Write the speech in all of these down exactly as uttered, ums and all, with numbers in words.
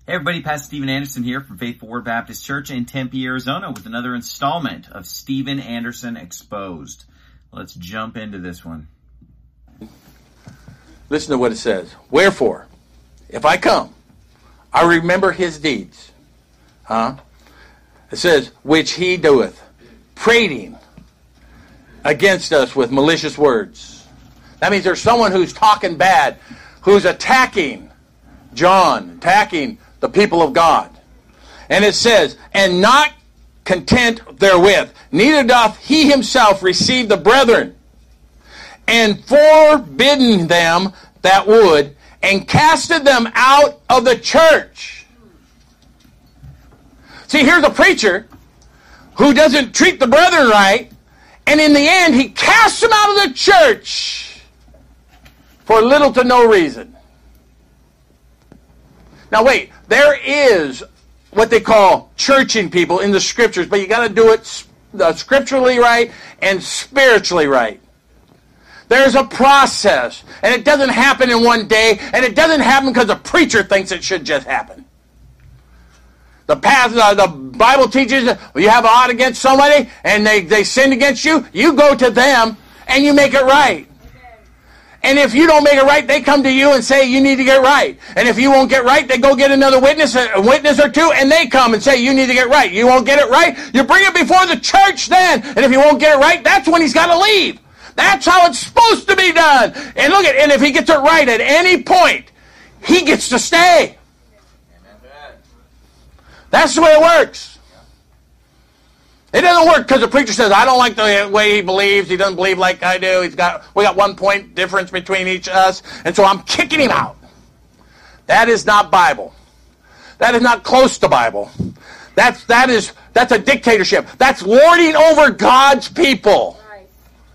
Hey everybody, Pastor Steven Anderson here from Faithful Word Baptist Church in Tempe, Arizona with another installment of Steven Anderson Exposed. Let's jump into this one. Listen to what it says. Wherefore, if I come, I remember his deeds. Huh? It says, which he doeth, prating against us with malicious words. That means there's someone who's talking bad, who's attacking John, attacking the people of God. And it says, and not content therewith, neither doth he himself receive the brethren, and forbidden them that would, and casted them out of the church. See, here's a preacher who doesn't treat the brethren right, and in the end, he casts them out of the church for little to no reason. Now wait, there is what they call churching people in the scriptures, but you got to do it uh, scripturally right and spiritually right. There's a process, and it doesn't happen in one day, and it doesn't happen because the preacher thinks it should just happen. The path, uh, the Bible teaches that you have an ought against somebody, and they, they sinned against you, you go to them, and you make it right. And if you don't make it right, they come to you and say you need to get right. And if you won't get right, they go get another witness, a witness or two, and they come and say you need to get right. You won't get it right, you bring it before the church then. And if you won't get it right, that's when he's got to leave. That's how it's supposed to be done. And look at, and if he gets it right at any point, he gets to stay. That's the way it works. It doesn't work because the preacher says, I don't like the way he believes. He doesn't believe like I do. He's got we got one point difference between each of us, and so I'm kicking him out. That is not Bible. That is not close to Bible. That's that is that's a dictatorship. That's lording over God's people. Right.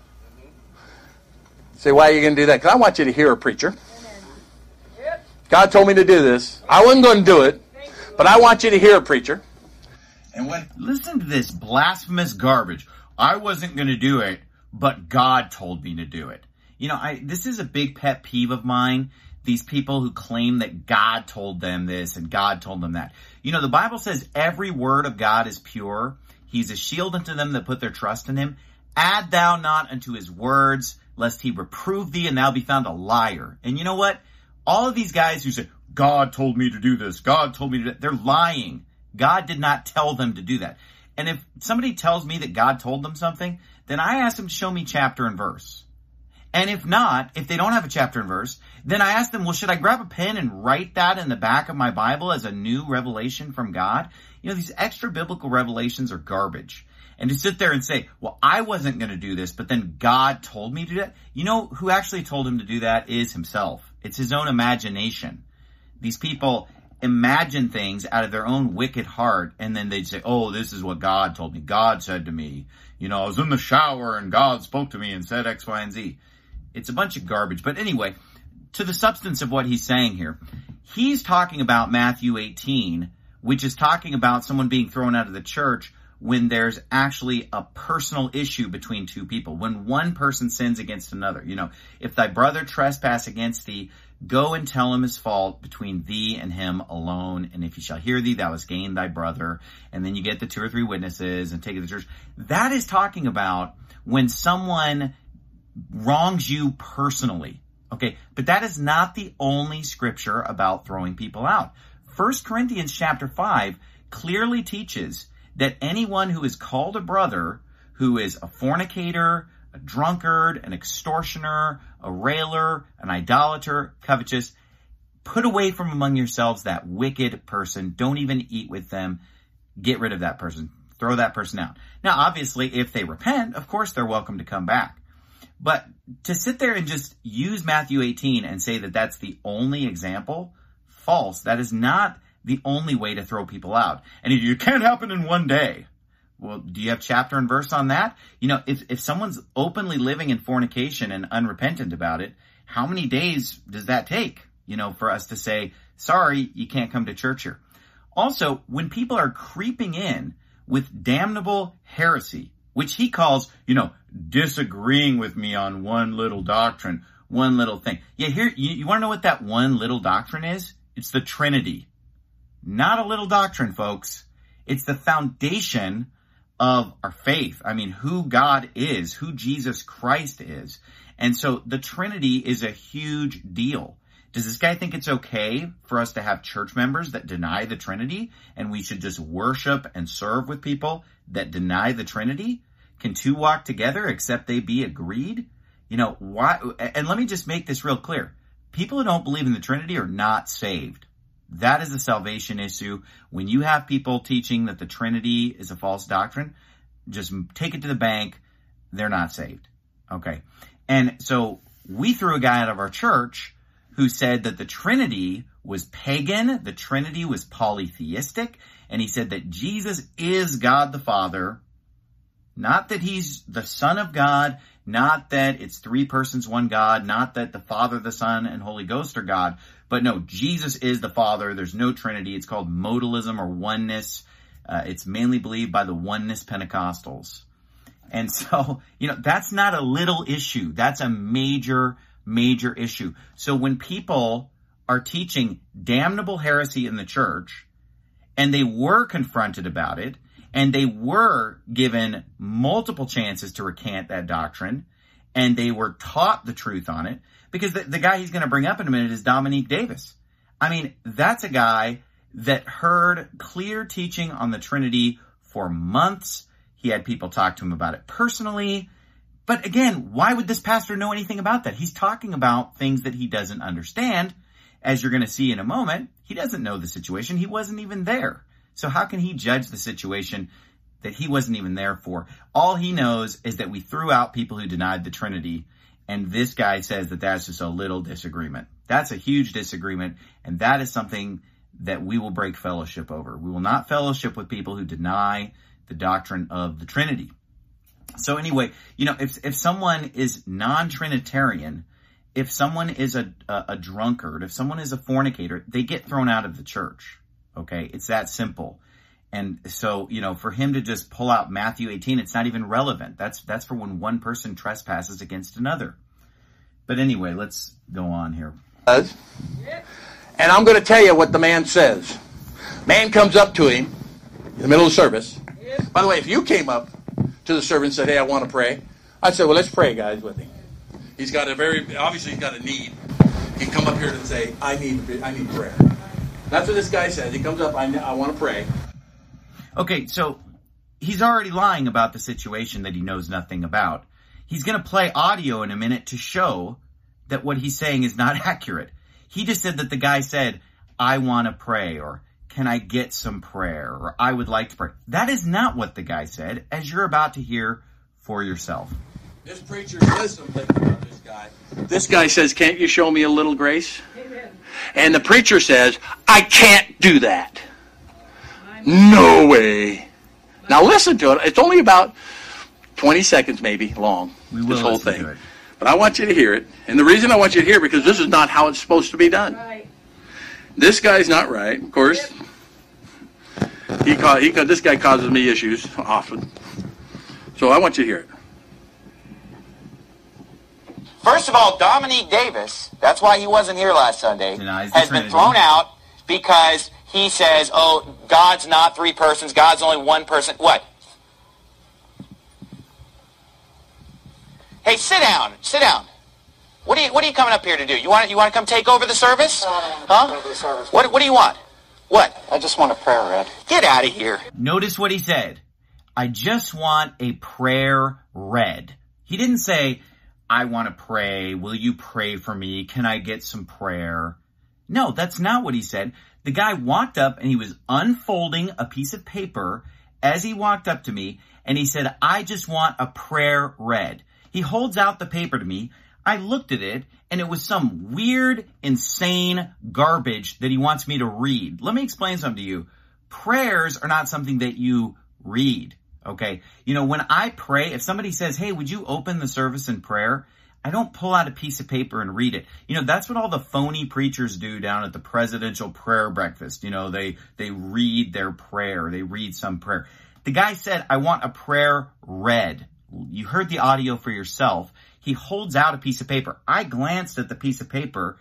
Say, why are you going to do that? Because I want you to hear a preacher. Yep. God told me to do this. I wasn't going to do it, but I want you to hear a preacher. And when, listen to this blasphemous garbage. I wasn't going to do it, but God told me to do it. You know, I this is a big pet peeve of mine. These people who claim that God told them this and God told them that. You know, the Bible says every word of God is pure. He's a shield unto them that put their trust in him. Add thou not unto his words, lest he reprove thee and thou be found a liar. And you know what? All of these guys who say, God told me to do this, God told me to do that, they're lying. God did not tell them to do that. And if somebody tells me that God told them something, then I ask them to show me chapter and verse. And if not, if they don't have a chapter and verse, then I ask them, well, should I grab a pen and write that in the back of my Bible as a new revelation from God? You know, these extra biblical revelations are garbage. And to sit there and say, well, I wasn't going to do this, but then God told me to do that. You know, who actually told him to do that is himself. It's his own imagination. These people imagine things out of their own wicked heart, and then they'd say, oh, this is what God told me. God said to me, you know, I was in the shower and God spoke to me and said X, Y, and Z. It's a bunch of garbage. But anyway, to the substance of what he's saying here, he's talking about Matthew eighteen, which is talking about someone being thrown out of the church when there's actually a personal issue between two people. When one person sins against another. You know, if thy brother trespass against thee, go and tell him his fault between thee and him alone. And if he shall hear thee, thou hast gained thy brother. And then you get the two or three witnesses and take it to the church. That is talking about when someone wrongs you personally. Okay, but that is not the only scripture about throwing people out. First Corinthians chapter five clearly teaches that anyone who is called a brother, who is a fornicator, a drunkard, an extortioner, a railer, an idolater, covetous, put away from among yourselves that wicked person. Don't even eat with them. Get rid of that person. Throw that person out. Now, obviously, if they repent, of course, they're welcome to come back. But to sit there and just use Matthew eighteen and say that that's the only example, false. That is not the only way to throw people out. And it can't happen in one day. Well, do you have chapter and verse on that? You know, if, if someone's openly living in fornication and unrepentant about it, how many days does that take, you know, for us to say, sorry, you can't come to church here? Also, when people are creeping in with damnable heresy, which he calls, you know, disagreeing with me on one little doctrine, one little thing. Yeah, here, you, you want to know what that one little doctrine is? It's the Trinity. not a little doctrine, folks. It's the foundation of our faith. I mean, who God is, who Jesus Christ is. And so the Trinity is a huge deal. Does this guy think it's okay for us to have church members that deny the Trinity, and we should just worship and serve with people that deny the Trinity? Can two walk together except they be agreed? You know, why? And let me just make this real clear. People who don't believe in the Trinity are not saved. That is a salvation issue. When you have people teaching that the Trinity is a false doctrine, just take it to the bank. They're not saved. Okay. And so we threw a guy out of our church who said that the Trinity was pagan, the Trinity was polytheistic, and he said that Jesus is God the Father, not that he's the Son of God, not that it's three persons, one God, not that the Father, the Son, and Holy Ghost are God, but no, Jesus is the Father. There's no Trinity. It's called modalism or oneness. Uh, it's mainly believed by the oneness Pentecostals. And so, you know, that's not a little issue. That's a major, major issue. So when people are teaching damnable heresy in the church, and they were confronted about it, and they were given multiple chances to recant that doctrine, and they were taught the truth on it, because the, the guy he's going to bring up in a minute is Dominique Davis. I mean, that's a guy that heard clear teaching on the Trinity for months. He had people talk to him about it personally. But again, why would this pastor know anything about that? He's talking about things that he doesn't understand. As you're going to see in a moment, he doesn't know the situation. He wasn't even there. So how can he judge the situation that he wasn't even there for? All he knows is that we threw out people who denied the Trinity, and this guy says that that's just a little disagreement. That's a huge disagreement, and that is something that we will break fellowship over. We will not fellowship with people who deny the doctrine of the Trinity. So anyway, you know, if if someone is non-Trinitarian, if someone is a, a, a drunkard, if someone is a fornicator, they get thrown out of the church. Okay, it's that simple. And so, you know, for him to just pull out Matthew eighteen, it's not even relevant. That's that's for when one person trespasses against another. But anyway, let's go on here. And I'm going to tell you what the man says. Man comes up to him in the middle of the service. By the way, if you came up to the servant and said, hey, I want to pray, I'd say, well, let's pray, guys, with him. He's got a very, obviously he's got a need. He can come up here and say, I need, I need prayer. That's what this guy says. He comes up, I, I want to pray. Okay, so he's already lying about the situation that he knows nothing about. He's going to play audio in a minute to show that what he's saying is not accurate. He just said that the guy said, I want to pray, or can I get some prayer, or I would like to pray. That is not what the guy said, as you're about to hear for yourself. This preacher says something about this guy. This guy says, can't you show me a little grace? Amen. And the preacher says, I can't do that. No way. Now listen to it. It's only about twenty seconds maybe long, we will this whole listen thing. To it. But I want you to hear it. And the reason I want you to hear it, because this is not how it's supposed to be done. Right. This guy's not right, of course. Yep. He, ca- he ca- This guy causes me issues often. So I want you to hear it. First of all, Dominique Davis, that's why he wasn't here last Sunday, Denies the has been Trinity. thrown out because he says, oh, God's not three persons, God's only one person. What? Hey, sit down, sit down. What are you, what are you coming up here to do? You want, you want to come take over the service? Huh? Over the service. What, what do you want? What? I just want a prayer read. Get out of here. Notice what he said. I just want a prayer read. He didn't say, I want to pray. Will you pray for me? Can I get some prayer? No, that's not what he said. The guy walked up and he was unfolding a piece of paper as he walked up to me, and he said, I just want a prayer read. He holds out the paper to me. I looked at it, and it was some weird, insane garbage that he wants me to read. Let me explain something to you. Prayers are not something that you read, okay? You know, when I pray, if somebody says, hey, would you open the service in prayer? I don't pull out a piece of paper and read it. You know, that's what all the phony preachers do down at the presidential prayer breakfast. You know, they, they read their prayer. They read some prayer. The guy said, I want a prayer read. You heard the audio for yourself. He holds out a piece of paper. I glanced at the piece of paper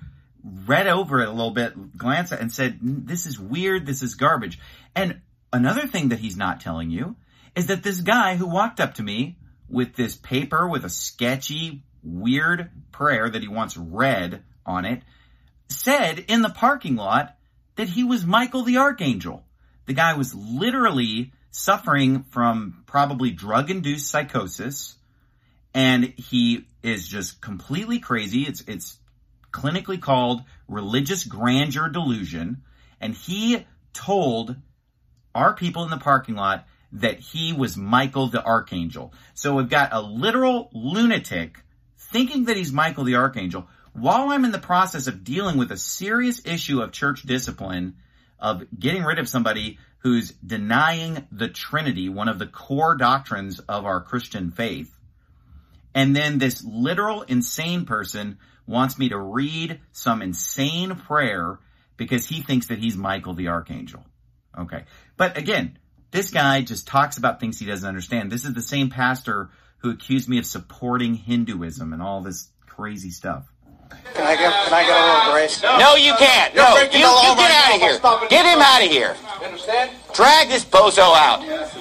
read over it a little bit, glanced at it, and said, this is weird, this is garbage. And another thing that he's not telling you is that this guy who walked up to me with this paper with a sketchy, weird prayer that he wants read on it, said in the parking lot that he was Michael the Archangel. The guy was literally suffering from probably drug-induced psychosis, and he is just completely crazy. It's, it's clinically called religious grandeur delusion, and he told our people in the parking lot that he was Michael the Archangel. So we've got a literal lunatic thinking that he's Michael the Archangel while I'm in the process of dealing with a serious issue of church discipline, of getting rid of somebody who's denying the Trinity, one of the core doctrines of our Christian faith. And then this literal insane person wants me to read some insane prayer because he thinks that he's Michael the Archangel. Okay. But again, this guy just talks about things he doesn't understand. This is the same pastor who accused me of supporting Hinduism and all this crazy stuff. Can I get, can I get a little grace? No, no you can't. No, you, you get right out of here. Get him out of here. You understand? Drag this bozo out.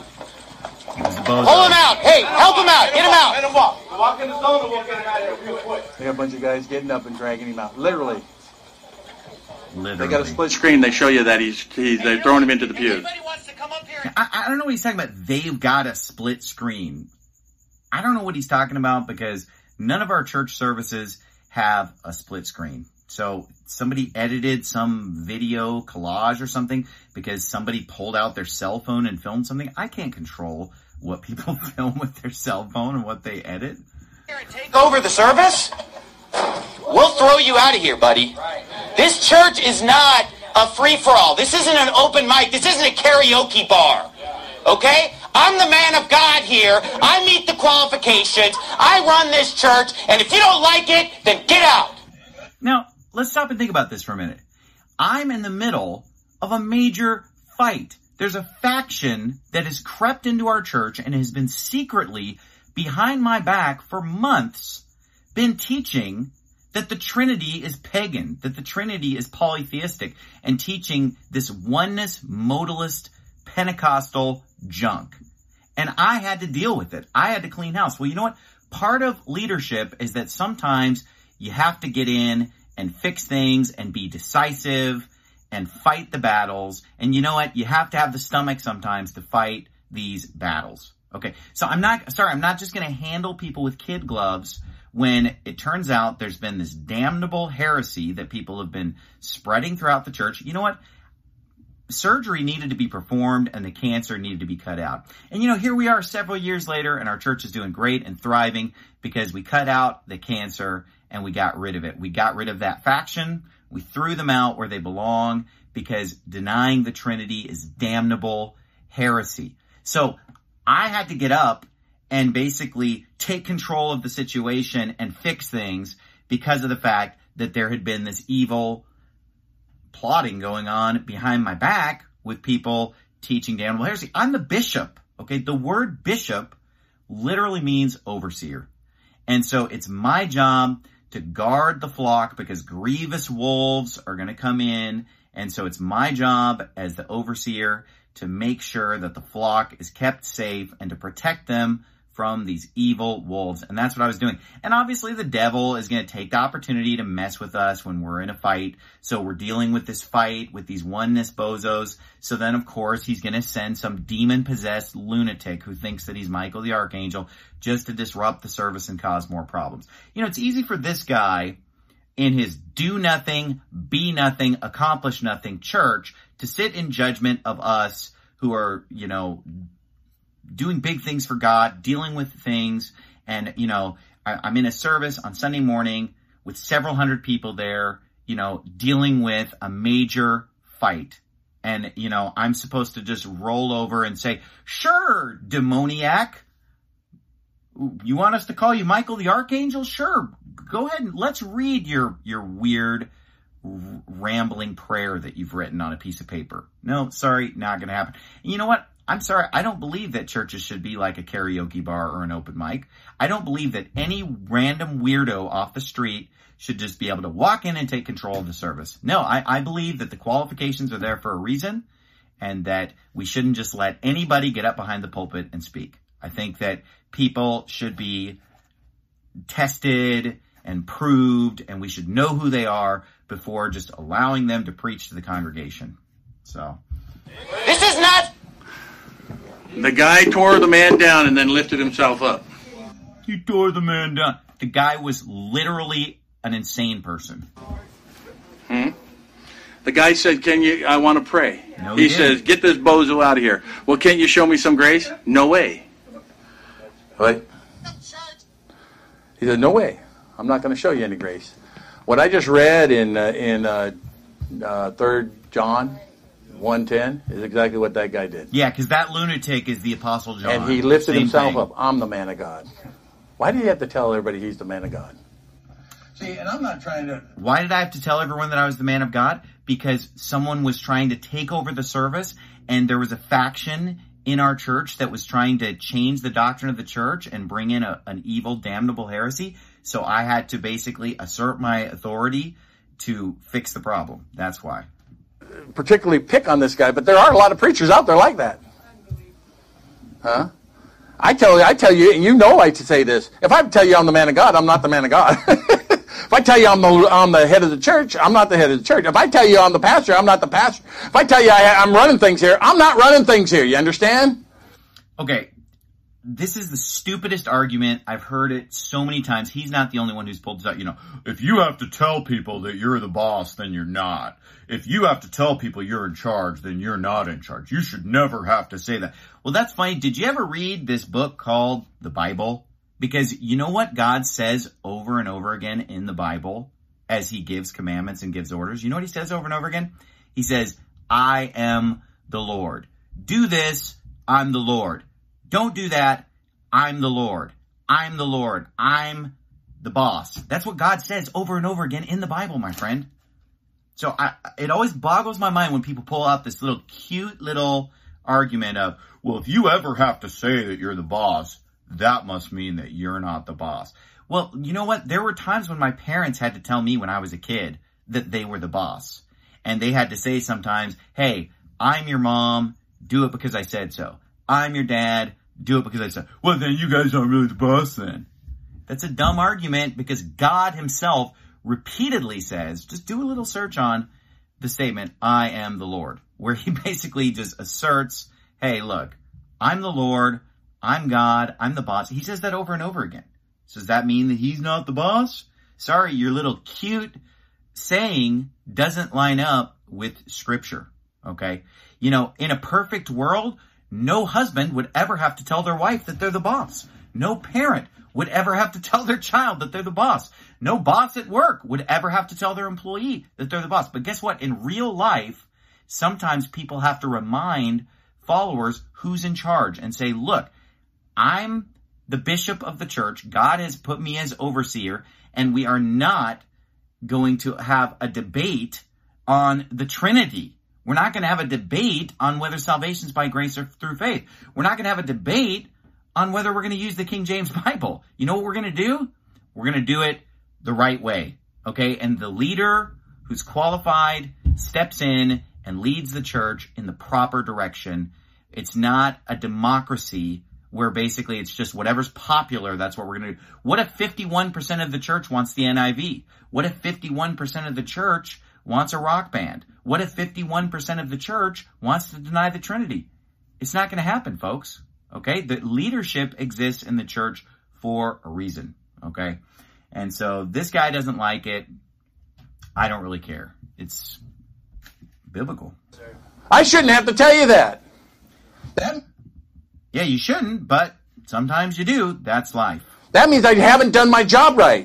Bozo. Pull him out. Hey, help him out. Get him out. Let him walk. Walk in the zone and we'll get him out of here real quick. They got a bunch of guys getting up and dragging him out. Literally. Literally. They got a split screen. They show you that he's, he's they're throwing him into the pews. I, I don't know what he's talking about. They've got a split screen. I don't know what he's talking about because none of our church services have a split screen. So somebody edited some video collage or something because somebody pulled out their cell phone and filmed something. I can't control what people film with their cell phone and what they edit. Take over the service? We'll throw you out of here, buddy. This church is not a free-for-all. This isn't an open mic. This isn't a karaoke bar. Okay? I'm the man of God here. I meet the qualifications. I run this church. And if you don't like it, then get out. Now, let's stop and think about this for a minute. I'm in the middle of a major fight. There's a faction that has crept into our church and has been secretly, behind my back for months, been teaching that the Trinity is pagan, that the Trinity is polytheistic, and teaching this oneness, modalist, Pentecostal junk. And I had to deal with it. I had to clean house. Well, you know what? Part of leadership is that sometimes you have to get in and fix things and be decisive and fight the battles. And you know what? You have to have the stomach sometimes to fight these battles. Okay. So I'm not, sorry, I'm not just going to handle people with kid gloves when it turns out there's been this damnable heresy that people have been spreading throughout the church. You know what? Surgery needed to be performed and the cancer needed to be cut out. And you know, here we are several years later and our church is doing great and thriving because we cut out the cancer and we got rid of it. We got rid of that faction. We threw them out where they belong because denying the Trinity is damnable heresy. So I had to get up and basically take control of the situation and fix things because of the fact that there had been this evil plotting going on behind my back with people teaching damnable heresy. I'm the bishop, okay? The word bishop literally means overseer. And so it's my job to guard the flock because grievous wolves are going to come in. And so it's my job as the overseer to make sure that the flock is kept safe and to protect them from these evil wolves. And that's what I was doing. And obviously the devil is going to take the opportunity to mess with us when we're in a fight. So we're dealing with this fight with these oneness bozos. So then, of course, he's going to send some demon-possessed lunatic who thinks that he's Michael the Archangel just to disrupt the service and cause more problems. You know, it's easy for this guy in his do-nothing, be-nothing, accomplish-nothing church to sit in judgment of us who are, you know, doing big things for God, dealing with things. And, you know, I, I'm in a service on Sunday morning with several hundred people there, you know, dealing with a major fight. And, you know, I'm supposed to just roll over and say, sure, demoniac. You want us to call you Michael the Archangel? Sure. Go ahead and let's read your, your weird r- rambling prayer that you've written on a piece of paper. No, sorry, not going to happen. And you know what? I'm sorry, I don't believe that churches should be like a karaoke bar or an open mic. I don't believe that any random weirdo off the street should just be able to walk in and take control of the service. No, I, I believe that the qualifications are there for a reason, and that we shouldn't just let anybody get up behind the pulpit and speak. I think that people should be tested and proved, and we should know who they are before just allowing them to preach to the congregation. So, This is not... The guy tore the man down and then lifted himself up. He tore the man down. The guy was literally an insane person. Hmm? The guy said, can you, I want to pray. No, he he says, didn't. get this bozo out of here. Well, can't you show me some grace? No way. What? He said, no way. I'm not going to show you any grace. What I just read in uh, in uh, uh, Third John one ten is exactly what that guy did. Yeah, because that lunatic is the Apostle John. And he lifted Same himself thing. up. I'm the man of God. Why did he have to tell everybody he's the man of God? See, and I'm not trying to... Why did I have to tell everyone that I was the man of God? Because someone was trying to take over the service, and there was a faction in our church that was trying to change the doctrine of the church and bring in a, an evil, damnable heresy. So I had to basically assert my authority to fix the problem. That's why. Particularly pick on this guy, but there are a lot of preachers out there like that. Huh? I tell you, I tell you, and you know I say this. If I tell you I'm the man of God, I'm not the man of God. If I tell you I'm the, I'm the head of the church, I'm not the head of the church. If I tell you I'm the pastor, I'm not the pastor. If I tell you I, I'm running things here, I'm not running things here. You understand? Okay, this is the stupidest argument. I've heard it so many times. He's not the only one who's pulled this out. You know, if you have to tell people that you're the boss, then you're not. If you have to tell people you're in charge, then you're not in charge. You should never have to say that. Well, that's funny. Did you ever read this book called the Bible? Because you know what God says over and over again in the Bible as he gives commandments and gives orders? You know what he says over and over again? He says, I am the Lord. Do this, I'm the Lord. Don't do that, I'm the Lord. I'm the Lord. I'm the boss. That's what God says over and over again in the Bible, my friend. So I, it always boggles my mind when people pull out this little cute little argument of, well, if you ever have to say that you're the boss, that must mean that you're not the boss. Well, you know what? There were times when my parents had to tell me when I was a kid that they were the boss. And they had to say sometimes, hey, I'm your mom, do it because I said so. I'm your dad, do it because I said, well, then you guys aren't really the boss then. That's a dumb argument because God himself repeatedly says, just do a little search on the statement, I am the Lord, where he basically just asserts, hey, look, I'm the Lord, I'm God, I'm the boss. He says that over and over again. So does that mean that he's not the boss? Sorry, your little cute saying doesn't line up with Scripture, okay? You know, in a perfect world, no husband would ever have to tell their wife that they're the boss. No parent would ever have to tell their child that they're the boss. No boss at work would ever have to tell their employee that they're the boss. But guess what? In real life, sometimes people have to remind followers who's in charge and say, look, I'm the bishop of the church. God has put me as overseer, and we are not going to have a debate on the Trinity. We're not going to have a debate on whether salvation is by grace or through faith. We're not going to have a debate on whether we're going to use the King James Bible. You know what we're going to do? We're going to do it the right way, okay? And the leader who's qualified steps in and leads the church in the proper direction. It's not a democracy where basically it's just whatever's popular, that's what we're going to do. What if fifty-one percent of the church wants the N I V? What if fifty-one percent of the church wants a rock band? What if fifty-one percent of the church wants to deny the Trinity? It's not going to happen, folks. Okay? The leadership exists in the church for a reason. Okay? And so this guy doesn't like it. I don't really care. It's biblical. I shouldn't have to tell you that. Then, Yeah, you shouldn't, but sometimes you do. That's life. That means I haven't done my job right.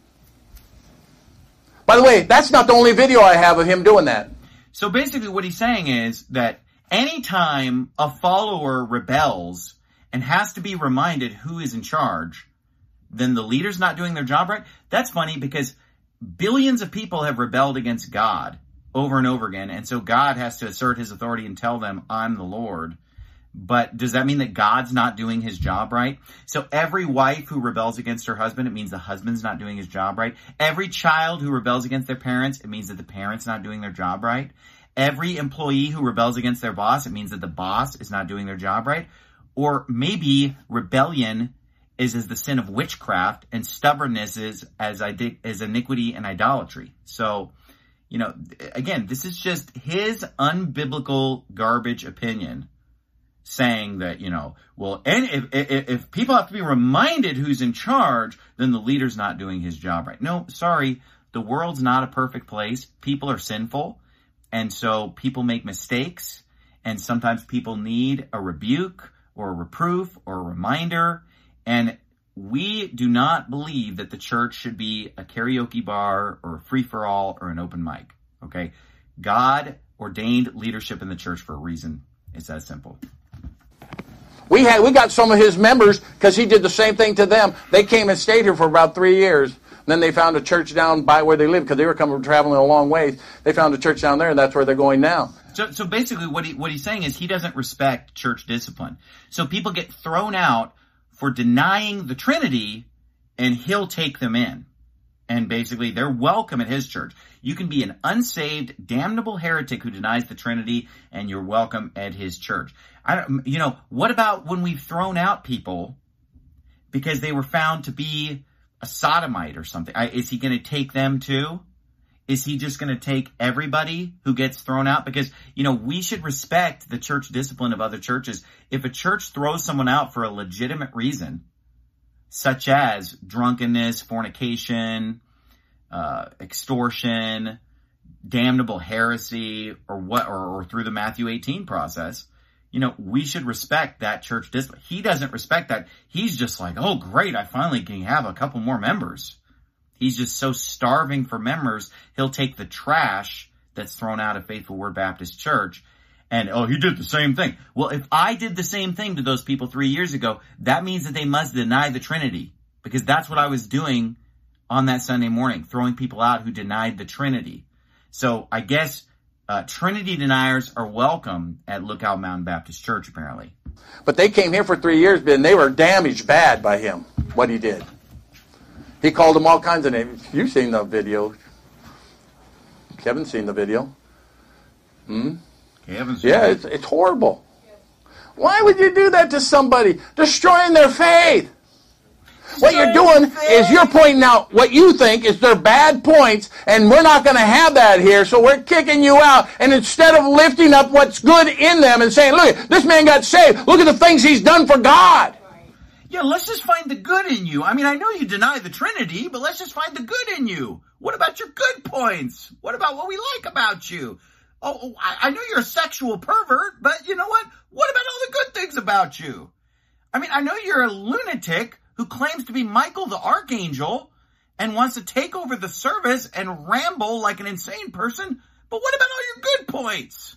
By the way, that's not the only video I have of him doing that. So basically what he's saying is that anytime a follower rebels and has to be reminded who is in charge, then the leader's not doing their job right. That's funny because billions of people have rebelled against God over and over again. And so God has to assert his authority and tell them, I'm the Lord. But does that mean that God's not doing his job right? So every wife who rebels against her husband, it means the husband's not doing his job right. Every child who rebels against their parents, it means that the parents not doing their job right. Every employee who rebels against their boss, it means that the boss is not doing their job right. Or maybe rebellion is as the sin of witchcraft, and stubbornness is as, as iniquity and idolatry. So, you know, again, this is just his unbiblical garbage opinion, saying that, you know, well, and if, if, if people have to be reminded who's in charge, then the leader's not doing his job right. No, sorry, the world's not a perfect place. People are sinful, and so people make mistakes, and sometimes people need a rebuke or a reproof or a reminder. And we do not believe that the church should be a karaoke bar or a free-for-all or an open mic, okay? God ordained leadership in the church for a reason. It's that simple. We had we got some of his members because he did the same thing to them. They came and stayed here for about three years. And then they found a church down by where they lived because they were coming traveling a long ways. They found a church down there, and that's where they're going now. So, so basically what he, what he's saying is he doesn't respect church discipline. So people get thrown out for denying the Trinity, and he'll take them in. And basically, they're welcome at his church. You can be an unsaved, damnable heretic who denies the Trinity, and you're welcome at his church. I don't, you know, what about when we've thrown out people because they were found to be a sodomite or something? I, is he going to take them too? Is he just going to take everybody who gets thrown out? Because, you know, we should respect the church discipline of other churches. If a church throws someone out for a legitimate reason, such as drunkenness, fornication, uh, extortion, damnable heresy, or what, or, or through the Matthew eighteen process, you know, we should respect that church discipline. He doesn't respect that. He's just like, oh, great, I finally can have a couple more members. He's just so starving for members, he'll take the trash that's thrown out of Faithful Word Baptist Church and, oh, he did the same thing. Well, if I did the same thing to those people three years ago, that means that they must deny the Trinity, because that's what I was doing on that Sunday morning, throwing people out who denied the Trinity. So I guess uh, Trinity deniers are welcome at Lookout Mountain Baptist Church, apparently. But they came here for three years, and they were damaged bad by him, what he did. He called them all kinds of names. You've seen the video. Kevin's seen the video. Hmm? Kevin's seen yeah, it. it's, it's horrible. Why would you do that to somebody? Destroying their faith. What you're doing is you're pointing out what you think is their bad points, and we're not going to have that here, so we're kicking you out. And instead of lifting up what's good in them and saying, look, this man got saved. Look at the things he's done for God. Yeah, let's just find the good in you. I mean, I know you deny the Trinity, but let's just find the good in you. What about your good points? What about what we like about you? Oh, I, I know you're a sexual pervert, but you know what? What about all the good things about you? I mean, I know you're a lunatic who claims to be Michael the Archangel and wants to take over the service and ramble like an insane person, but what about all your good points?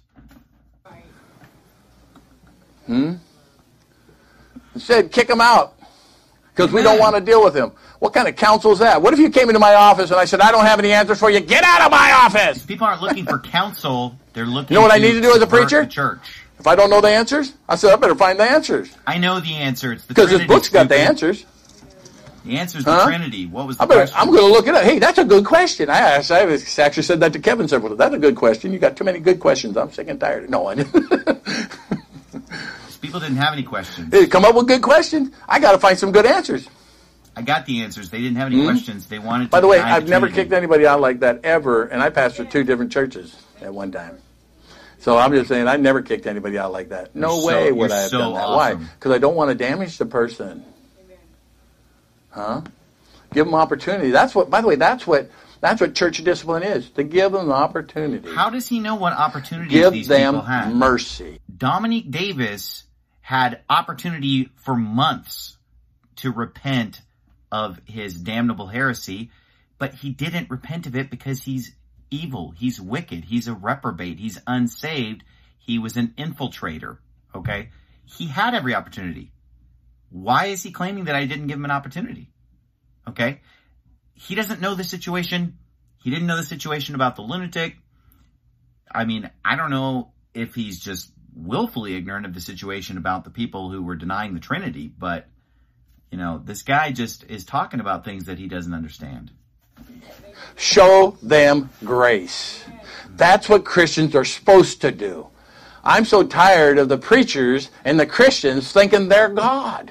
Hmm? Instead, kick him out because we don't want to deal with him. What kind of counsel is that? What if you came into my office and I said, I don't have any answers for you. Get out of my office. People aren't looking for counsel. They're looking You know what to I need to do as a preacher? the church. If I don't know the answers, I said, I better find the answers. I know the answer. It's the Because this Trinity, book's got the stupid. answers. The answer's Huh? the Trinity. What was the I better, question? I'm going to look it up. Hey, that's a good question. I, asked, I actually said that to Kevin several times. That's a good question. You got too many good questions. I'm sick and tired. No, I didn't. People didn't have any questions. Hey, come up with good questions. I got to find some good answers. I got the answers. They didn't have any Hmm? questions. They wanted to By the way, deny I've never Trinity. kicked anybody out like that ever, and I pastored two different churches at one time. So I'm just saying I never kicked anybody out like that. No You're so- way would you're I have so done that. Why? awesome. Because I don't want to damage the person. Huh? Give them opportunity. That's what. By the way, that's what that's what church discipline is. To give them the opportunity. How does he know what opportunities Give these them people had? mercy. Dominique Davis had opportunity for months to repent of his damnable heresy, but he didn't repent of it because he's evil, he's wicked, he's a reprobate, he's unsaved, he was an infiltrator, okay? He had every opportunity. Why is he claiming that I didn't give him an opportunity? Okay? He doesn't know the situation. He didn't know the situation about the lunatic. I mean, I don't know if he's just willfully ignorant of the situation about the people who were denying the Trinity. But, you know, this guy just is talking about things that he doesn't understand. Show them grace. That's what Christians are supposed to do. I'm so tired of the preachers and the Christians thinking they're God.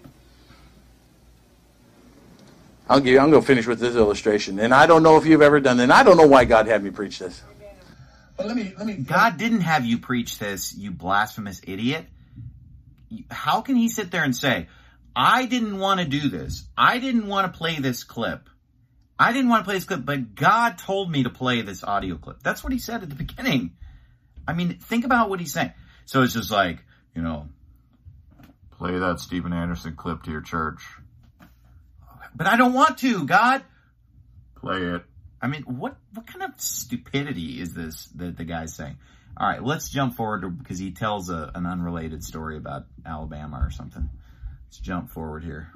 I'll give you, I'm going to finish with this illustration. And I don't know if you've ever done that. And I don't know why God had me preach this. But let me, let me. God didn't have you preach this, you blasphemous idiot. How can he sit there and say, I didn't want to do this. I didn't want to play this clip. I didn't want to play this clip, but God told me to play this audio clip. That's what he said at the beginning. I mean, think about what he's saying. So it's just like, you know, play that Steven Anderson clip to your church. But I don't want to, God. Play it. I mean, what, what kind of stupidity is this that the guy's saying? All right, let's jump forward to, because he tells a, an unrelated story about Alabama or something. Let's jump forward here.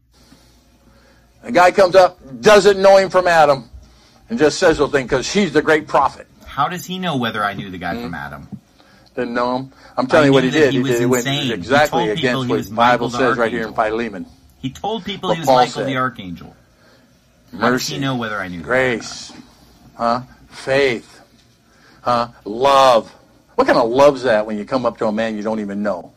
A guy comes up, doesn't know him from Adam, and just says those things because he's the great prophet. How does he know whether I knew the guy mm-hmm. from Adam? Didn't know him. I'm telling I you what he did. He, he was did. He went insane. exactly he against what the Bible says right here in Philemon. He told people what he was Paul Michael said. the Archangel. How Mercy, does he know whether I knew grace, huh? Faith, huh? Love. What kind of love's that when you come up to a man you don't even know?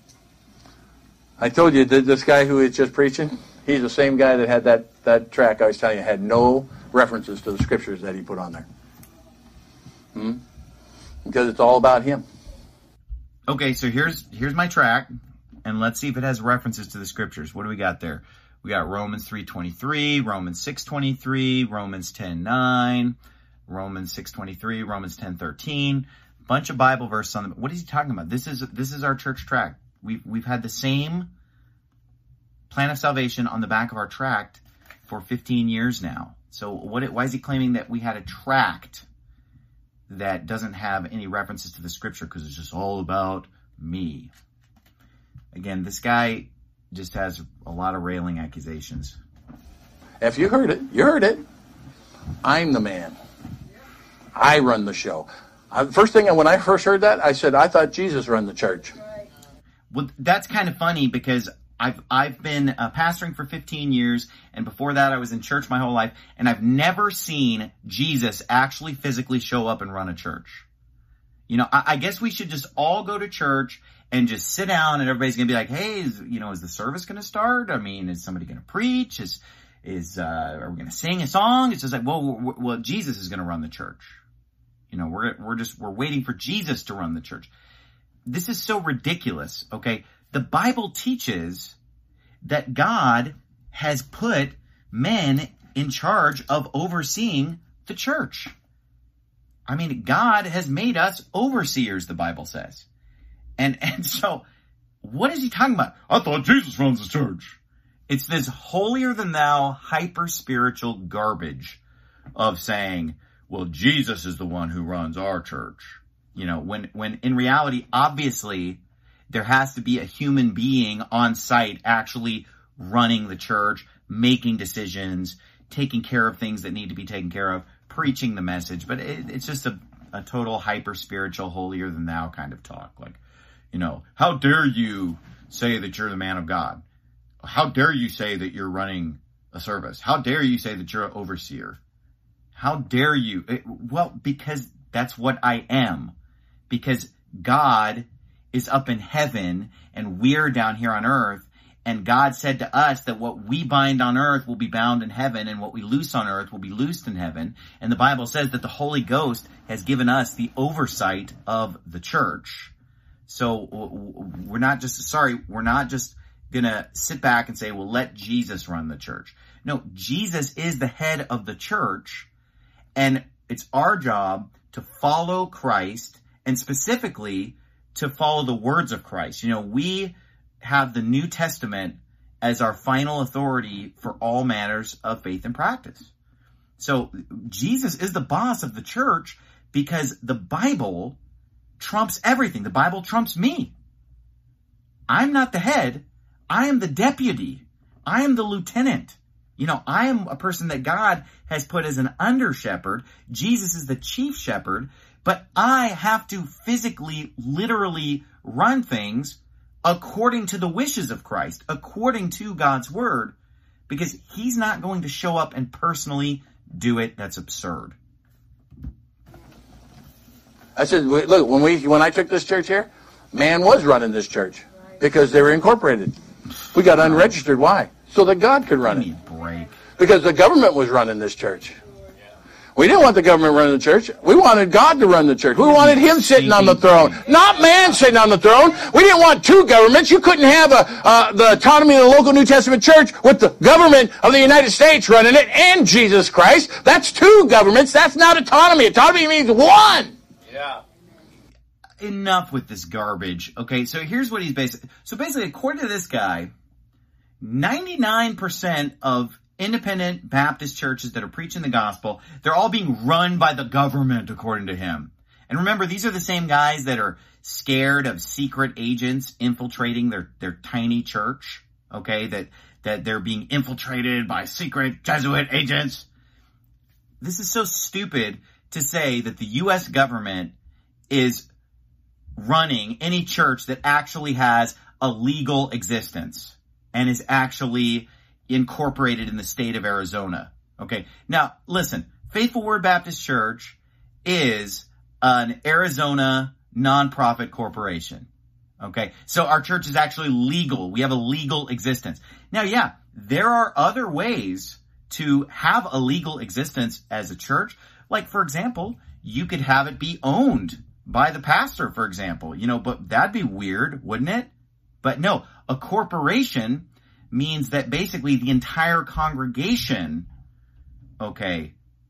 I told you, this guy who is just preaching, he's the same guy that had that, that track I was telling you, had no references to the scriptures that he put on there. Hmm? Because it's all about him. Okay, so here's here's my track, and let's see if it has references to the scriptures. What do we got there? We got Romans three twenty-three, Romans six twenty-three, Romans ten nine, Romans six twenty-three, Romans ten thirteen. Bunch of Bible verses on them. What is he talking about? This is this is our church tract. We've we've had the same plan of salvation on the back of our tract for fifteen years now. So what? Why is he claiming that we had a tract that doesn't have any references to the scripture because it's just all about me? Again, this guy just has a lot of railing accusations. If you heard it, you heard it. I'm the man. I run the show. Uh, first thing, when I first heard that, I said, I thought Jesus run the church. Well, that's kind of funny because I've I've been uh, pastoring for fifteen years, and before that I was in church my whole life, and I've never seen Jesus actually physically show up and run a church. You know, I, I guess we should just all go to church and just sit down, and everybody's going to be like, hey, is, you know, is the service going to start? I mean, is somebody going to preach? Is, is, uh, are we going to sing a song? It's just like, well, well, Jesus is going to run the church. You know, we're, we're just, we're waiting for Jesus to run the church. This is so ridiculous, okay? The Bible teaches that God has put men in charge of overseeing the church. I mean, God has made us overseers, the Bible says. And and so, what is he talking about? I thought Jesus runs the church. It's this holier-than-thou, hyper-spiritual garbage of saying, well, Jesus is the one who runs our church. You know, when, when in reality, obviously, there has to be a human being on site actually running the church, making decisions, taking care of things that need to be taken care of, preaching the message. But it, it's just a, a total hyper-spiritual, holier-than-thou kind of talk. Like, you know, how dare you say that you're the man of God? How dare you say that you're running a service? How dare you say that you're an overseer? How dare you? It, well, because that's what I am. Because God is up in heaven and we're down here on earth. And God said to us that what we bind on earth will be bound in heaven, and what we loose on earth will be loosed in heaven. And the Bible says that the Holy Ghost has given us the oversight of the church. So we're not just, sorry, we're not just going to sit back and say, well, let Jesus run the church. No, Jesus is the head of the church, and it's our job to follow Christ, and specifically to follow the words of Christ. You know, we have the New Testament as our final authority for all matters of faith and practice. So Jesus is the boss of the church because the Bible trumps everything. The Bible trumps me. I'm not the head. I am the deputy. I am the lieutenant. You know, I am a person that God has put as an under shepherd. Jesus is the chief shepherd, but I have to physically, literally run things according to the wishes of Christ, according to God's word, because he's not going to show up and personally do it. That's absurd. I said, look, when we when I took this church here, man was running this church because they were incorporated. We got unregistered. Why? So that God could run Give it. me a break. Because the government was running this church. We didn't want the government running the church. We wanted God to run the church. We wanted him sitting on the throne, not man sitting on the throne. We didn't want two governments. You couldn't have a, uh, the autonomy of the local New Testament church with the government of the United States running it and Jesus Christ. That's two governments. That's not autonomy. Autonomy means one. Yeah. Enough with this garbage. Okay, so here's what he's basically... So basically, according to this guy, ninety-nine percent of independent Baptist churches that are preaching the gospel, they're all being run by the government, according to him. And remember, these are the same guys that are scared of secret agents infiltrating their, their tiny church, okay, that, that they're being infiltrated by secret Jesuit agents. This is so stupid to say that the U S government is running any church that actually has a legal existence and is actually incorporated in the state of Arizona. Okay. Now, listen, Faithful Word Baptist Church is an Arizona nonprofit corporation. Okay. So our church is actually legal. We have a legal existence. Now, yeah, there are other ways to have a legal existence as a church. Like, for example, you could have it be owned by the pastor, for example, you know, but that'd be weird, wouldn't it? But no, a corporation means that basically the entire congregation, okay,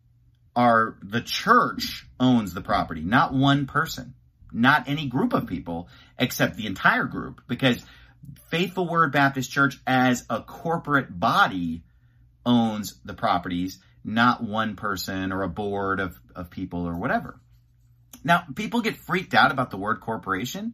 are the church owns the property, not one person, not any group of people, except the entire group, because Faithful Word Baptist Church as a corporate body owns the properties, not one person or a board of, of people or whatever. Now, people get freaked out about the word corporation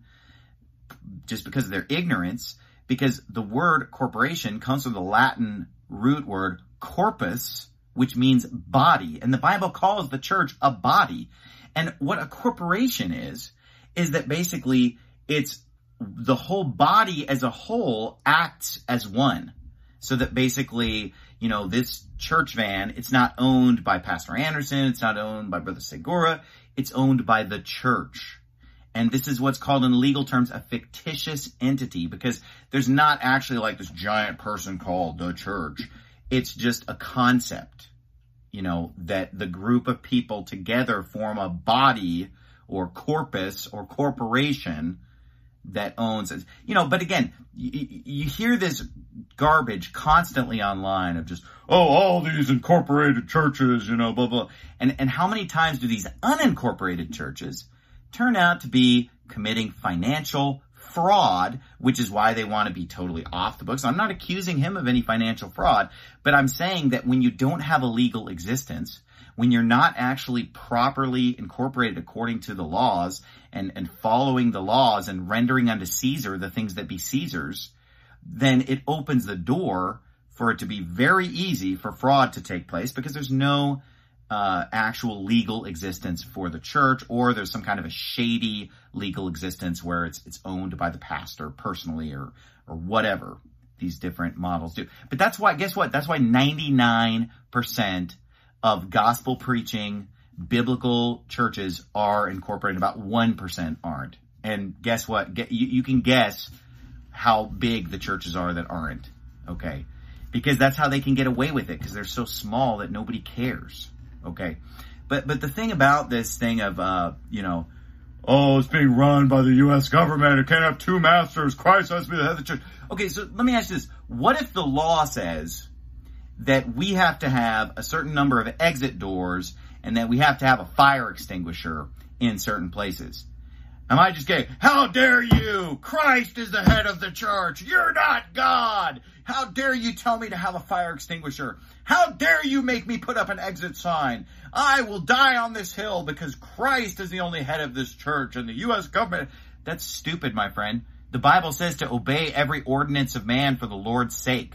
just because of their ignorance, because the word corporation comes from the Latin root word corpus, which means body. And the Bible calls the church a body. And what a corporation is, is that basically it's the whole body as a whole acts as one. So that basically, you know, this church van, it's not owned by Pastor Anderson. It's not owned by Brother Segura. It's owned by the church. And this is what's called in legal terms a fictitious entity, because there's not actually like this giant person called the church. It's just a concept, you know, that the group of people together form a body or corpus or corporation that owns it. You know, but again, you, you hear this garbage constantly online of just, oh, all these incorporated churches, you know, blah, blah. And, and how many times do these unincorporated churches turn out to be committing financial fraud, which is why they want to be totally off the books. I'm not accusing him of any financial fraud, but I'm saying that when you don't have a legal existence, when you're not actually properly incorporated according to the laws and, and following the laws and rendering unto Caesar the things that be Caesar's, then it opens the door for it to be very easy for fraud to take place, because there's no Uh, actual legal existence for the church, or there's some kind of a shady legal existence where it's it's owned by the pastor personally, or or whatever these different models do. But that's why, guess what? That's why ninety-nine percent of gospel preaching biblical churches are incorporated. About one percent aren't. And guess what? Get, you, you can guess how big the churches are that aren't. Okay. Because that's how they can get away with it, because they're so small that nobody cares. Okay. But, but the thing about this thing of, uh, you know, oh, it's being run by the U S government. It can't have two masters. Christ has to be the head of the church. Okay. So let me ask you this. What if the law says that we have to have a certain number of exit doors and that we have to have a fire extinguisher in certain places? Am I just getting, how dare you? Christ is the head of the church. You're not God. How dare you tell me to have a fire extinguisher? How dare you make me put up an exit sign? I will die on this hill because Christ is the only head of this church and the U S government. That's stupid, my friend. The Bible says to obey every ordinance of man for the Lord's sake.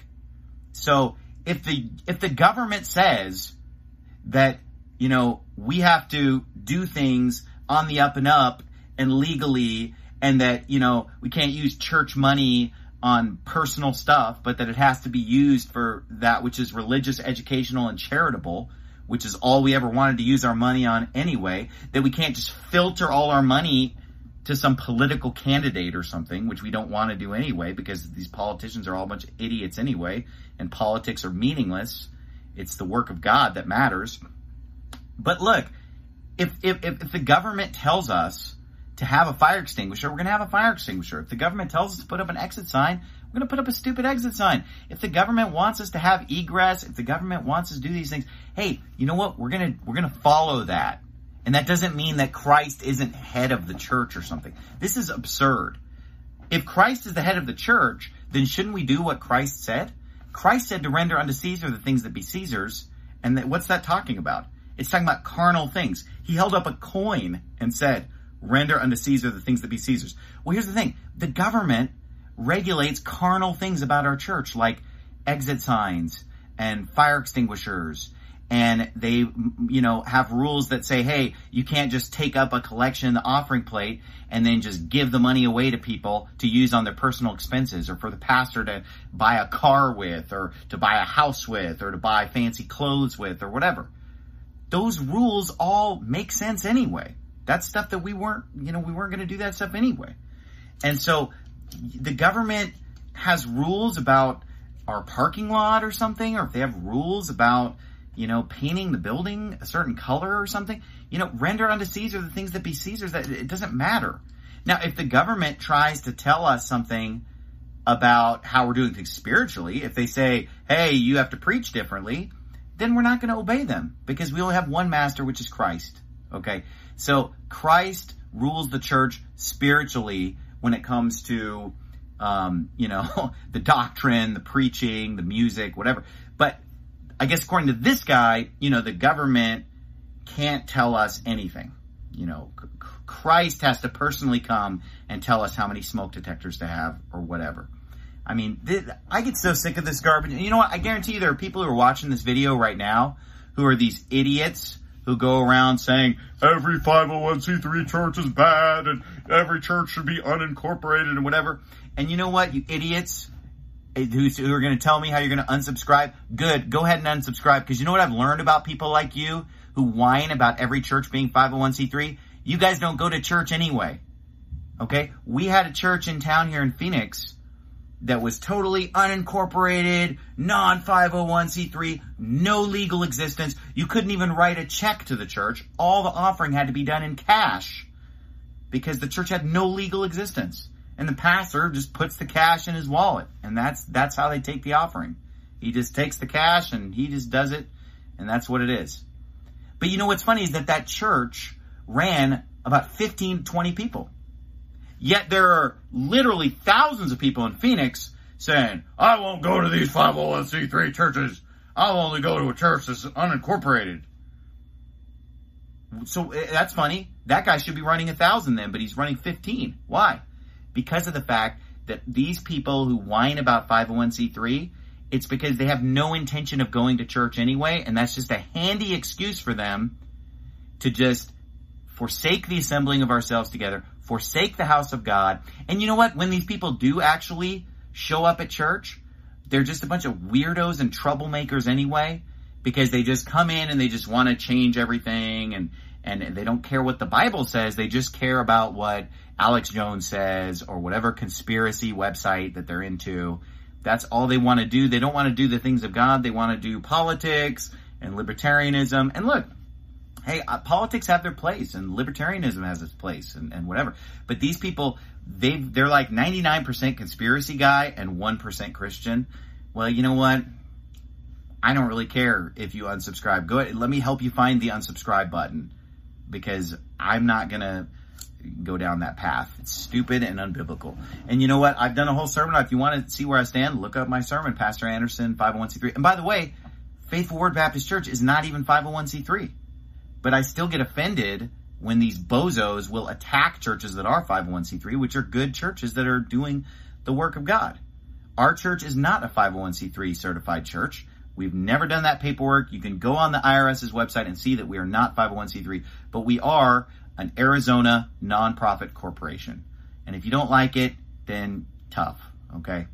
So if the, if the government says that, you know, we have to do things on the up and up and legally and that, you know, we can't use church money on personal stuff, but that it has to be used for that which is religious, educational, and charitable, which is all we ever wanted to use our money on anyway, that we can't just filter all our money to some political candidate or something, which we don't want to do anyway, because these politicians are all a bunch of idiots anyway, and politics are meaningless. It's the work of God that matters. But look, if, if, if the government tells us to have a fire extinguisher, we're going to have a fire extinguisher. If the government tells us to put up an exit sign, we're going to put up a stupid exit sign. If the government wants us to have egress, if the government wants us to do these things, hey, you know what? We're going to, we're going to follow that. And that doesn't mean that Christ isn't head of the church or something. This is absurd. If Christ is the head of the church, then shouldn't we do what Christ said? Christ said to render unto Caesar the things that be Caesar's. And that, what's that talking about? It's talking about carnal things. He held up a coin and said, render unto Caesar the things that be Caesar's. Well, here's the thing. The government regulates carnal things about our church, like exit signs and fire extinguishers. And they, you know, have rules that say, hey, you can't just take up a collection, the offering plate, and then just give the money away to people to use on their personal expenses, or for the pastor to buy a car with, or to buy a house with, or to buy fancy clothes with, or whatever. Those rules all make sense anyway. That's stuff that we weren't, you know, we weren't going to do that stuff anyway. And so the government has rules about our parking lot or something, or if they have rules about, you know, painting the building a certain color or something, you know, render unto Caesar the things that be Caesar's. That it doesn't matter. Now, if the government tries to tell us something about how we're doing things spiritually, if they say, hey, you have to preach differently, then we're not going to obey them, because we only have one master, which is Christ. Okay. So Christ rules the church spiritually when it comes to, um, you know, the doctrine, the preaching, the music, whatever. But I guess according to this guy, you know, the government can't tell us anything. You know, Christ has to personally come and tell us how many smoke detectors to have or whatever. I mean, th- I get so sick of this garbage. And you know what? I guarantee you there are people who are watching this video right now who are these idiots who go around saying every five oh one c three church is bad and every church should be unincorporated and whatever. And you know what, you idiots who, who are going to tell me how you're going to unsubscribe? Good. Go ahead and unsubscribe, because you know what I've learned about people like you who whine about every church being five oh one c three? You guys don't go to church anyway. Okay? We had a church in town here in Phoenix that was totally unincorporated, non five oh one c three, no legal existence. You couldn't even write a check to the church. All the offering had to be done in cash because the church had no legal existence. And the pastor just puts the cash in his wallet, and that's that's how they take the offering. He just takes the cash and he just does it, and that's what it is. But you know what's funny is that that church ran about fifteen to twenty people. Yet there are literally thousands of people in Phoenix saying, I won't go to these five oh one c three churches. I'll only go to a church that's unincorporated. So that's funny. That guy should be running a thousand then, but he's running fifteen. Why? Because of the fact that these people who whine about five oh one c three, it's because they have no intention of going to church anyway, and that's just a handy excuse for them to just forsake the assembling of ourselves together, forsake the house of God. And you know what? When these people do actually show up at church, they're just a bunch of weirdos and troublemakers anyway, because they just come in and they just want to change everything, and, and they don't care what the Bible says. They just care about what Alex Jones says or whatever conspiracy website that they're into. That's all they want to do. They don't want to do the things of God. They want to do politics and libertarianism. And look, hey, uh, politics have their place, and libertarianism has its place, and, and whatever. But these people, they they're like ninety-nine percent conspiracy guy and one percent Christian. Well, you know what? I don't really care if you unsubscribe. Go ahead, let me help you find the unsubscribe button, because I'm not going to go down that path. It's stupid and unbiblical. And you know what? I've done a whole sermon. If you want to see where I stand, look up my sermon, Pastor Anderson, five oh one c three. And by the way, Faithful Word Baptist Church is not even five oh one c three. But I still get offended when these bozos will attack churches that are five oh one c three, which are good churches that are doing the work of God. Our church is not a five oh one c three certified church. We've never done that paperwork. You can go on the IRS's website and see that we are not five oh one c three, but we are an Arizona nonprofit corporation. And if you don't like it, then tough, okay?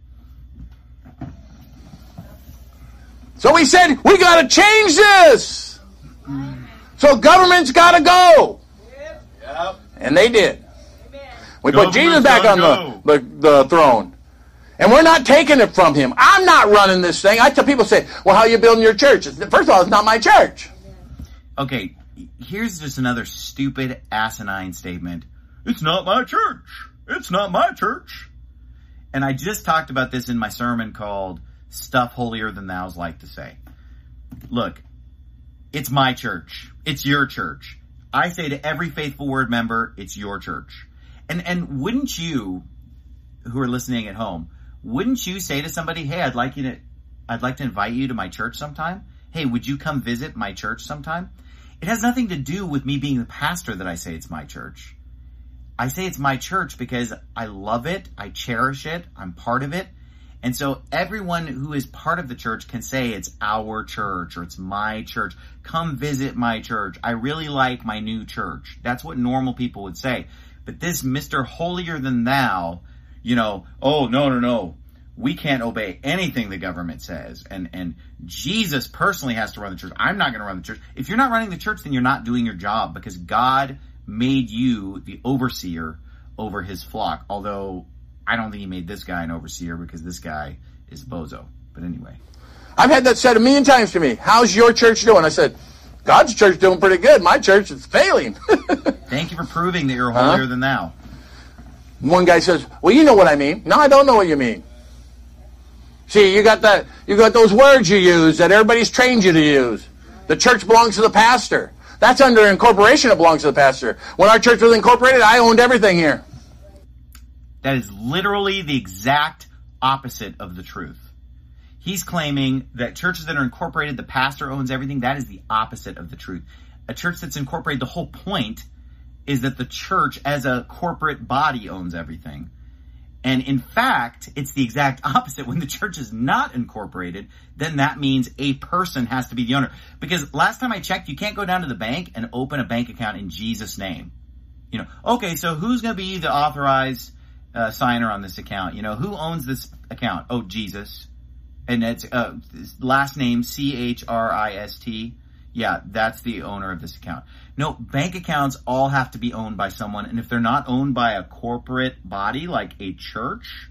So we said, we got to change this. So government's got to go. Yep. And they did. We put Government's Jesus back on gotta the, the, the throne. And we're not taking it from him. I'm not running this thing. I tell people, say, well, how are you building your church? First of all, it's not my church. Okay, here's just another stupid, asinine statement. It's not my church. It's not my church. And I just talked about this in my sermon called Stuff Holier Than Thou's Like to Say. Look, it's my church. It's your church. I say to every Faithful Word member, it's your church. And and wouldn't you, who are listening at home, wouldn't you say to somebody, hey, I'd like you to, I'd like to invite you to my church sometime? Hey, would you come visit my church sometime? It has nothing to do with me being the pastor that I say it's my church. I say it's my church because I love it, I cherish it, I'm part of it. And so everyone who is part of the church can say it's our church or it's my church. Come visit my church. I really like my new church. That's what normal people would say. But this Mister Holier Than Thou, you know, oh, no, no, no. We can't obey anything the government says. And, and Jesus personally has to run the church. I'm not going to run the church. If you're not running the church, then you're not doing your job because God made you the overseer over his flock. Although I don't think he made this guy an overseer because this guy is bozo. But anyway. I've had that said a million times to me. How's your church doing? I said, God's church doing pretty good. My church is failing. Thank you for proving that you're holier Huh? than thou. One guy says, well, you know what I mean. No, I don't know what you mean. See, you got that, you got those words you use that everybody's trained you to use. The church belongs to the pastor. That's under incorporation, it belongs to the pastor. When our church was incorporated, I owned everything here. That is literally the exact opposite of the truth. He's claiming that churches that are incorporated, the pastor owns everything. That is the opposite of the truth. A church that's incorporated, the whole point is that the church as a corporate body owns everything. And in fact, it's the exact opposite. When the church is not incorporated, then that means a person has to be the owner. Because last time I checked, you can't go down to the bank and open a bank account in Jesus' name. You know, okay, so who's going to be the authorized uh, signer on this account? You know, who owns this account? Oh, Jesus. And it's uh, last name C H R I S T. Yeah, that's the owner of this account. No, bank accounts all have to be owned by someone. And if they're not owned by a corporate body like a church,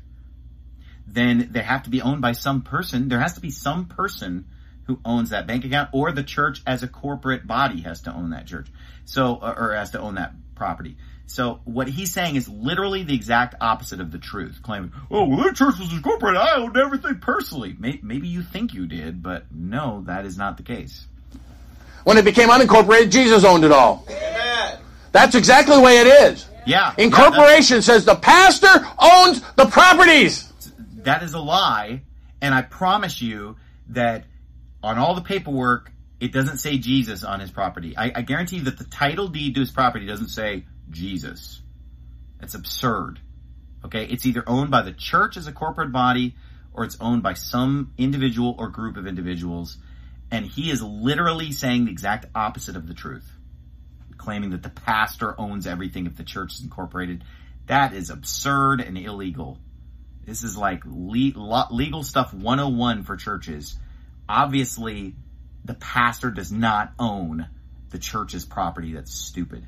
then they have to be owned by some person. There has to be some person who owns that bank account, or the church as a corporate body has to own that church. So, or has to own that property. So what he's saying is literally the exact opposite of the truth, claiming, oh, well, that church was incorporated. I owned everything personally. Maybe you think you did, but no, that is not the case. When it became unincorporated, Jesus owned it all. Amen. That's exactly the way it is. Yeah. Incorporation yeah, says the pastor owns the properties. That is a lie. And I promise you that on all the paperwork, it doesn't say Jesus on his property. I, I guarantee you that the title deed to his property doesn't say Jesus. That's absurd. Okay? It's either owned by the church as a corporate body, or it's owned by some individual or group of individuals. And he is literally saying the exact opposite of the truth, claiming that the pastor owns everything if the church is incorporated. That is absurd and illegal. This is like le- legal stuff one oh one for churches. Obviously, the pastor does not own the church's property. That's stupid.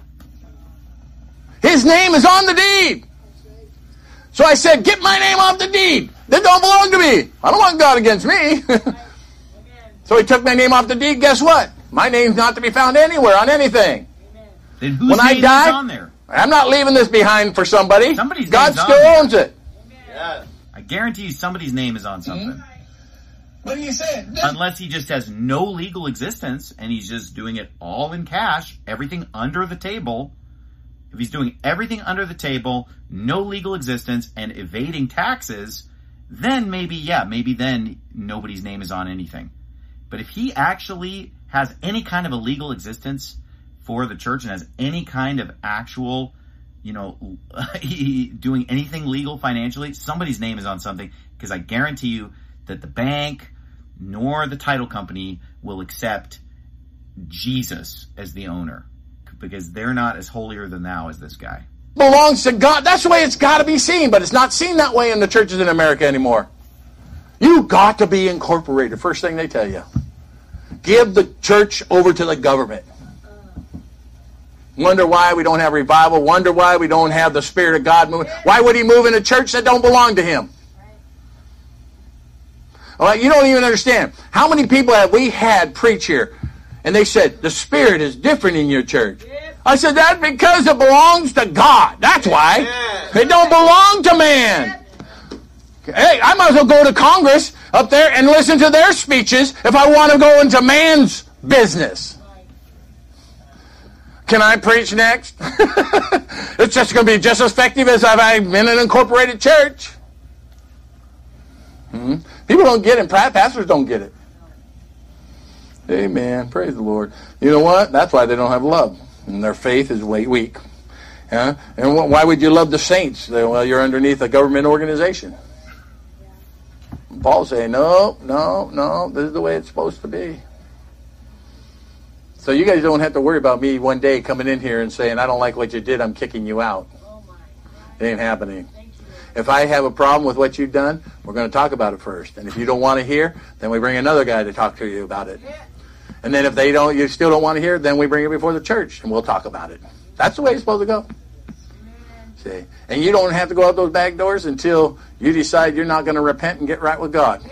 His name is on the deed. So I said, get my name off the deed. That don't belong to me. I don't want God against me. So he took my name off the deed. Guess what? My name's not to be found anywhere on anything. Then whose when I name die, is on there? I'm not leaving this behind for somebody. Somebody's God name's still on there. owns it. Yes. I guarantee you somebody's name is on something. What do you say? Unless he just has no legal existence and he's just doing it all in cash, everything under the table. If he's doing everything under the table, no legal existence, and evading taxes, then maybe, yeah, maybe then nobody's name is on anything. But if he actually has any kind of a legal existence for the church and has any kind of actual, you know, he doing anything legal financially, somebody's name is on something, because I guarantee you that the bank nor the title company will accept Jesus as the owner, because they're not as holier than thou as this guy. belongs to God. That's the way it's got to be seen, but it's not seen that way in the churches in America anymore. You got to be incorporated. First thing they tell you. Give the church over to the government. Wonder why we don't have revival. Wonder why we don't have the Spirit of God moving. Why would He move in a church that don't belong to Him? Well, you don't even understand. How many people have we had preach here? And they said, the Spirit is different in your church. I said, that's because it belongs to God. That's why. It don't belong to man. Hey, I might as well go to Congress up there and listen to their speeches if I want to go into man's business. Can I preach next? It's just going to be just as effective as if I'm in an incorporated church. Hmm? People don't get it. Pastors don't get it. Amen. Praise the Lord. You know what? That's why they don't have love. And their faith is way weak. Yeah? And why would you love the saints? Well, you're underneath a government organization. Paul's saying, no, no, no, this is the way it's supposed to be. So you guys don't have to worry about me one day coming in here and saying, I don't like what you did, I'm kicking you out. It ain't happening. If I have a problem with what you've done, we're going to talk about it first. And if you don't want to hear, then we bring another guy to talk to you about it. And then if they don't, you still don't want to hear, then we bring it before the church and we'll talk about it. That's the way it's supposed to go. See? And you don't have to go out those back doors until you decide you're not going to repent and get right with God.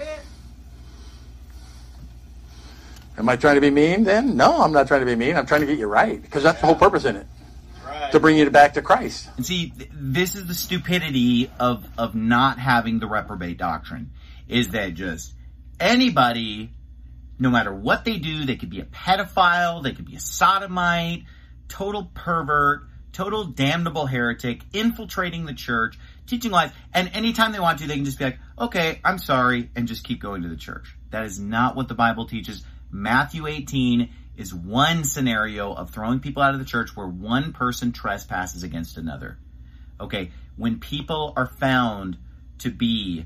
Am I trying to be mean then? No, I'm not trying to be mean. I'm trying to get you right because that's the whole purpose in it. Right. To bring you back to Christ. And see, this is the stupidity of, of not having the reprobate doctrine, is that just anybody, no matter what they do, they could be a pedophile, they could be a sodomite, total pervert, total damnable heretic, infiltrating the church, teaching lies, and anytime they want to, they can just be like, okay, I'm sorry, and just keep going to the church. That is not what the Bible teaches. Matthew eighteen is one scenario of throwing people out of the church where one person trespasses against another. Okay, when people are found to be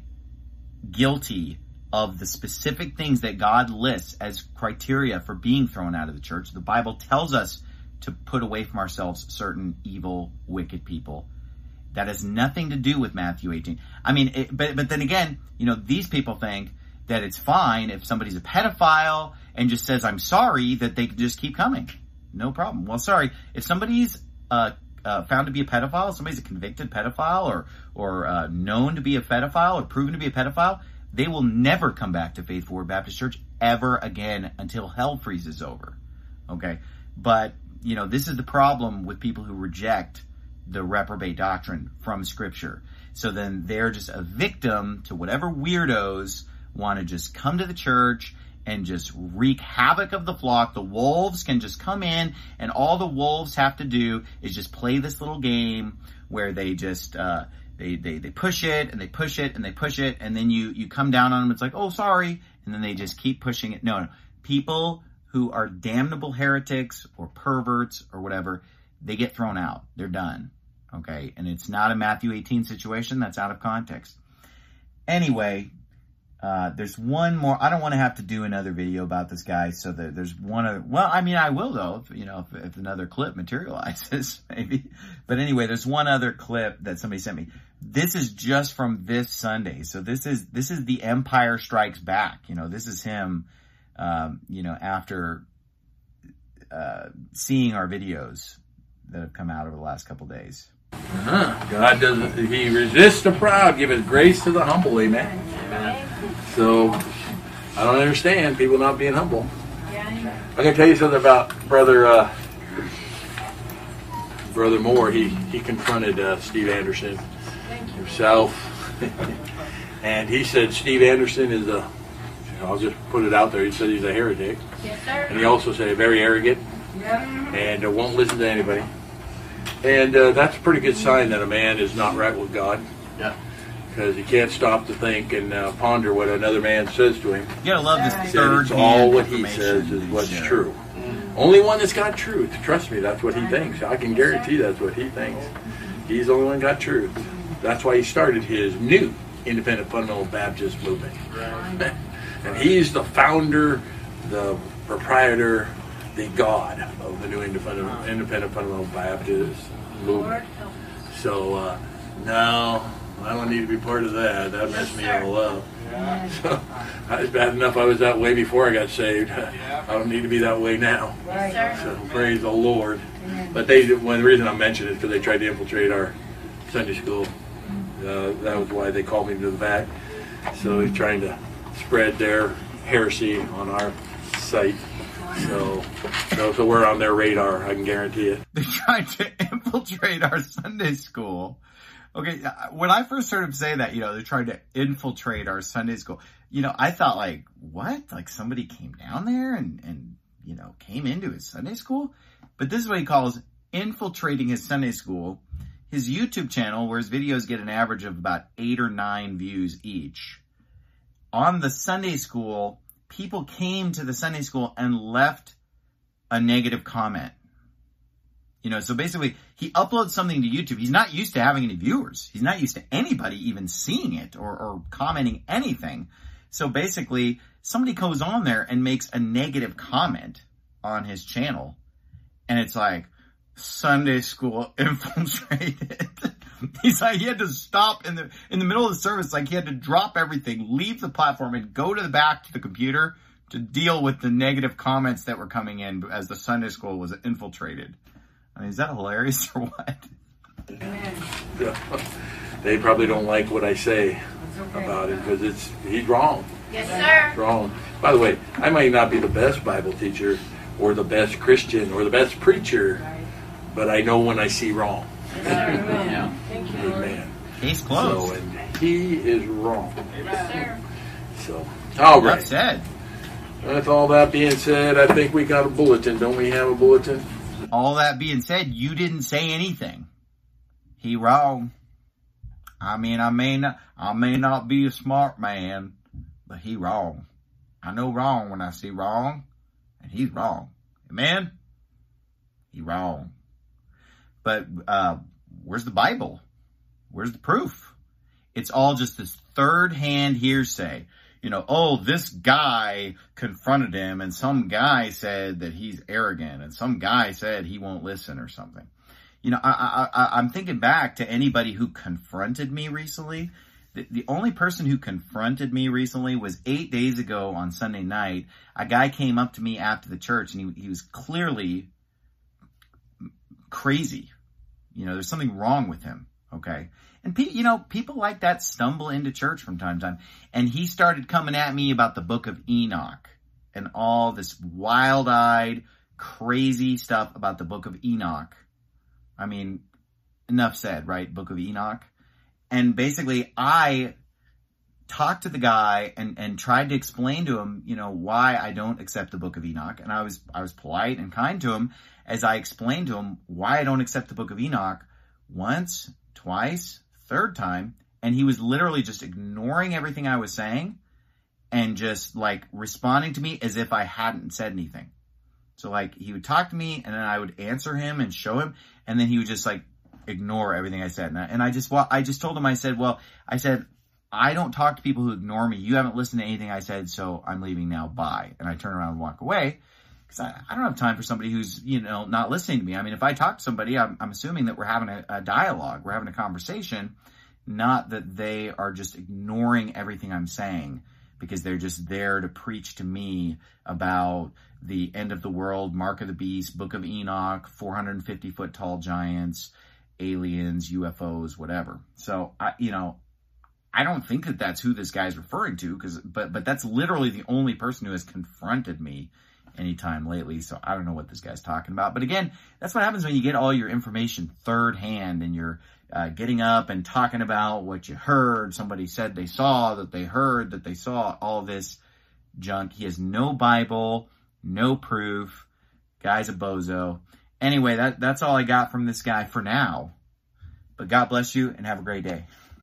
guilty of the specific things that God lists as criteria for being thrown out of the church, the Bible tells us to put away from ourselves certain evil, wicked people. That has nothing to do with Matthew eighteen. I mean, it, but but then again, you know, these people think that it's fine if somebody's a pedophile and just says, I'm sorry, that they can just keep coming. No problem. Well, sorry, if somebody's uh, uh, found to be a pedophile, somebody's a convicted pedophile or, or uh, known to be a pedophile or proven to be a pedophile, they will never come back to Faith Forward Baptist Church ever again until hell freezes over. Okay? But, you know, this is the problem with people who reject the reprobate doctrine from Scripture. So then they're just a victim to whatever weirdos want to just come to the church and just wreak havoc of the flock. The wolves can just come in, and all the wolves have to do is just play this little game where they just uh, they, they they push it and they push it and they push it, and then you you come down on them. It's like, oh, sorry, and then they just keep pushing it. No, no, people who are damnable heretics or perverts or whatever, they get thrown out. They're done. Okay, and it's not a Matthew eighteen situation. That's out of context. Anyway. Uh, there's one more. I don't want to have to do another video about this guy. So that there's one other. Well, I mean, I will though. If, you know, if, if another clip materializes, maybe. But anyway, there's one other clip that somebody sent me. This is just from this Sunday. So this is this is the Empire Strikes Back. You know, this is him. Um, you know, after uh, seeing our videos that have come out over the last couple days. Uh-huh. God doesn't. He resists the proud, give His grace to the humble. Amen. Amen. So, I don't understand people not being humble. I'm going to tell you something about Brother uh, Brother Moore. He he confronted uh, Steve Anderson himself, and he said Steve Anderson is a. I'll just put it out there. He said he's a heretic, yes, sir. And he also said very arrogant, yep. And uh, won't listen to anybody. And uh, that's a pretty good sign that a man is not right with God. Yeah. Because he can't stop to think and uh, ponder what another man says to him. You gotta love this third It's all what he says is what's yeah. true. Mm-hmm. Only one that's got truth. Trust me, that's what he thinks. I can guarantee that's what he thinks. He's the only one got truth. That's why he started his new Independent Fundamental Baptist movement. Right. And he's the founder, the proprietor, the God of the new Independent, Independent Fundamental Baptist movement. So, uh, no, I don't need to be part of that. That messed me all up. Yeah. So, it's bad enough I was that way before I got saved. I don't need to be that way now. Right. So, praise the Lord. But they, well, the reason I mentioned it is because they tried to infiltrate our Sunday school. Uh, that was why they called me to the back. So he's trying to spread their heresy on our site. So, so, so we're on their radar, I can guarantee it. They tried to infiltrate our Sunday school. Okay, when I first heard him say that, you know, they're trying to infiltrate our Sunday school, you know, I thought like, what? Like somebody came down there and, and, you know, came into his Sunday school? But this is what he calls infiltrating his Sunday school. His YouTube channel, where his videos get an average of about eight or nine views each. On the Sunday school, people came to the Sunday school and left a negative comment. You know, so basically, he uploads something to YouTube. He's not used to having any viewers. He's not used to anybody even seeing it or, or commenting anything. So basically, somebody goes on there and makes a negative comment on his channel. And it's like, Sunday school infiltrated. He's like, he had to stop in the in the middle of the service. Like he had to drop everything, leave the platform, and go to the back to the computer to deal with the negative comments that were coming in as the Sunday school was infiltrated. I mean, is that hilarious or what? They probably don't like what I say about it because it's he's wrong. Yes, sir. He's wrong. By the way, I might not be the best Bible teacher or the best Christian or the best preacher, but I know when I see wrong. Amen. Thank you, Lord. Amen. Case closed. So, and he is wrong. Yes, sir. So, all right. That's said. With all that being said, I think we got a bulletin. Don't we have a bulletin? All that being said, you didn't say anything. He wrong. I mean, I may not, I may not be a smart man, but he wrong. I know wrong when I see wrong, and he's wrong. Amen? He wrong. But uh, where's the Bible? Where's the proof? It's all just this third-hand hearsay. You know, oh, this guy confronted him, and some guy said that he's arrogant, and some guy said he won't listen or something. You know, I, I, I, I'm thinking back to anybody who confronted me recently. The, the only person who confronted me recently was eight days ago on Sunday night. A guy came up to me after the church, and he, he was clearly crazy. You know, there's something wrong with him, okay? And, pe- you know, people like that stumble into church from time to time. And he started coming at me about the book of Enoch and all this wild-eyed, crazy stuff about the book of Enoch. I mean, enough said, right? Book of Enoch. And basically, I talked to the guy and, and tried to explain to him, you know, why I don't accept the book of Enoch. And I was, I was polite and kind to him as I explained to him why I don't accept the book of Enoch once, twice, third time. And he was literally just ignoring everything I was saying and just like responding to me as if I hadn't said anything. So like he would talk to me and then I would answer him and show him. And then he would just like ignore everything I said. And I, and I just, well, I just told him, I said, well, I said, I don't talk to people who ignore me. You haven't listened to anything I said, so I'm leaving now. Bye. And I turn around and walk away because I, I don't have time for somebody who's, you know, not listening to me. I mean, if I talk to somebody, I'm, I'm assuming that we're having a, a dialogue. We're having a conversation, not that they are just ignoring everything I'm saying because they're just there to preach to me about the end of the world, Mark of the Beast, Book of Enoch, four hundred fifty foot tall giants, aliens, U F Os, whatever. So, I, you know, I don't think that that's who this guy's referring to, because, but, but that's literally the only person who has confronted me anytime lately. So I don't know what this guy's talking about. But again, that's what happens when you get all your information third hand and you're uh, getting up and talking about what you heard. Somebody said they saw, that they heard, that they saw, all this junk. He has no Bible, no proof. Guy's a bozo. Anyway, that, that's all I got from this guy for now. But God bless you and have a great day.